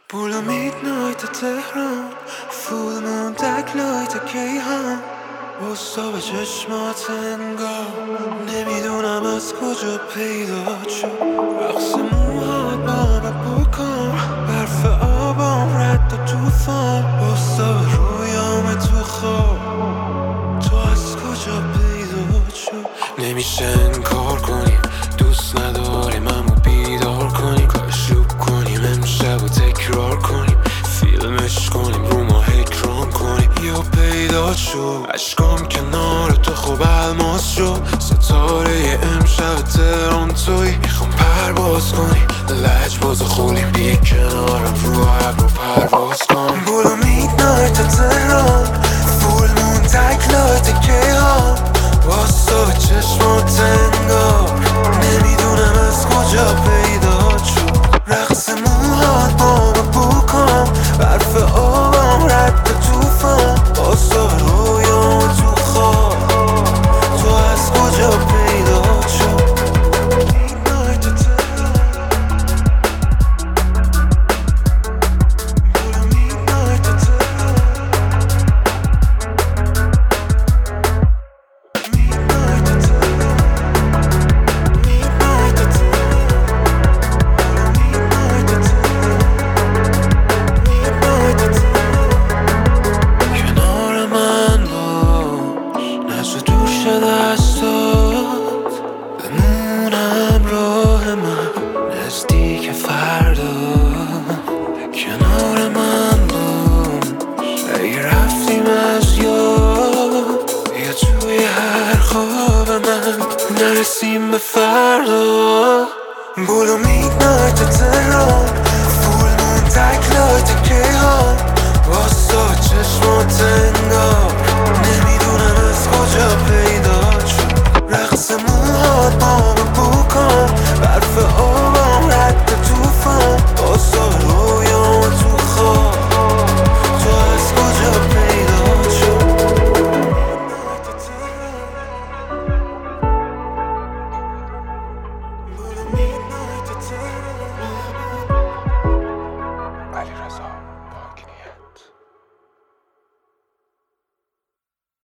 بولا میدنایت تهران فول مون تک لایت کیهان بستا به چشمات انگار نمیدونم از کجا پیدا شد رقص موهات با من بکن برف آبام رد و توفان بستا به رویام تو خواب تو از کجا پیدا شد نمیشه انکار کنیم دوست نداریم اما بیدار کنیم کاشوب کنیم امشب و تکرار کنیم فیلمش کنیم رو ما اکرام کنیم یا پیدا شد عشقام کنار تو خوب الماس شد ستاره امشب تهران توی میخوام پرواز کنیم لجباز خولیم بی کنارم رو ابرو پرواز کنیم بولو میدنایت تهران فول مون تک لایت کیهان واسه به چشمات انگار نمیدونم از کجا پیدا شد رقص موهات با من بکن برف آبم رد توفان واسه به رویام تو خواب تو از کجا پیدا شد دستات بمونم راه من نزدیک فردا کنار من باش اگه رفتیم از یاد یا توی هر خواب من نرسیم به فردا بولو میدنایت تهران فول مون تک لایت کیهان واسه چشمات انگار نمیدونم از کجا پیدا شد رقص موهات با من بکن برف آبم رد توفان واسه رویام تو خواب تو از کجا پیدا شد بولو میدنایت تهران